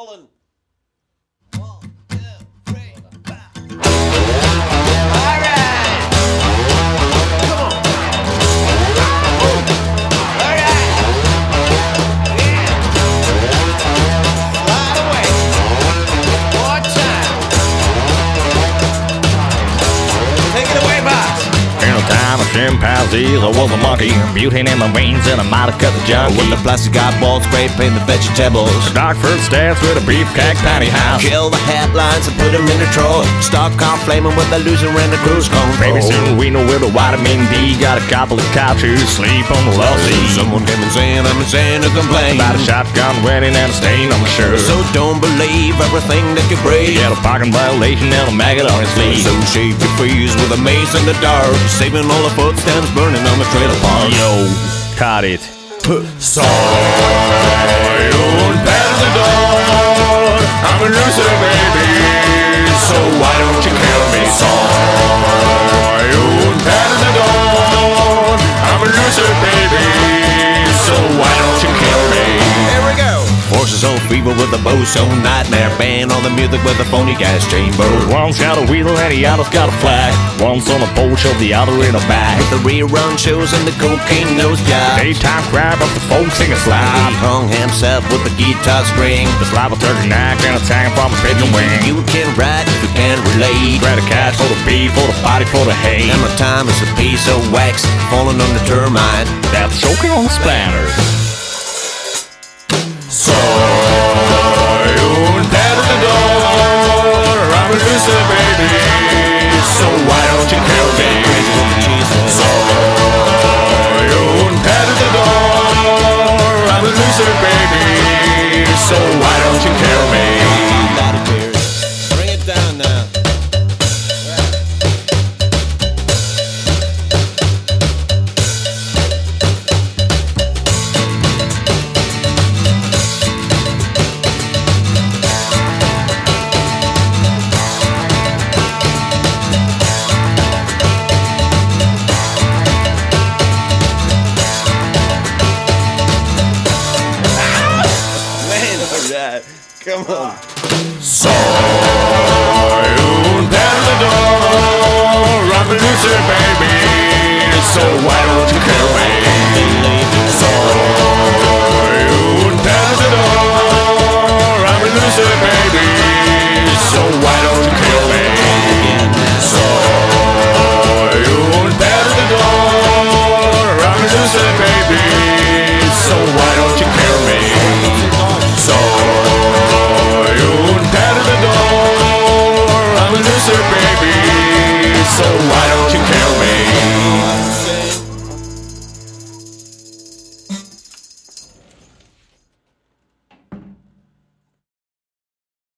rolling. 1, 2, 3, 4. All right. Come on. All right. Yeah. Slide away. One time. Take it away, boss. In a time of chimpanzees, I was a monkey. Butane in my veins and I might have cut the junkie. With the plastic eyeball spray paint the vegetables. Dark fruit stance with a beefcake tiny house. Kill the headlines and put them in the drawer. Stock car flaming with the loser and the cruise control. Baby, soon we know where the vitamin D. Got a couple of couches, sleep on the low seat. Someone came insane, I'm insane to complain About a shotgun wedding and a stain on my shirt. So don't believe everything that you breathe. Get a parking violation and a maggot on his sleeve. So shave your freeze with a mace in the dark. Saving all the footsteps burning on the trailer park. Yo, cut it. Soy un perdedor. I'm a loser, baby. So why don't you kill me? Soy un perdedor. I'm a loser, baby. So why don't you kill me? Here we go. Horses on fever with a bow-so nightmare. Band on the music with a phony gas chamber. One's got a wheel and the other's got a flag. One's on a pole shove, the other in a bag. The rerun shows and the cocaine nose job. Daytime crab up the folk sing a He slide. hung himself with the guitar string. The slab of turkey neck and a tang from a pigeon wing. You can write if you can relate. Grab a cat for the beef, for the body, for the hay. And my time is a piece of wax falling on the termite. That's choking on the splanners. Soy un perdedor. I'm a loser, baby. So why don't you kill me? Soy un perdedor. I'm a loser, baby. So why don't you kill me? Bring it down now. Come on. Soy un perdedor. I'm a loser, baby. So why don't you kill me? Soy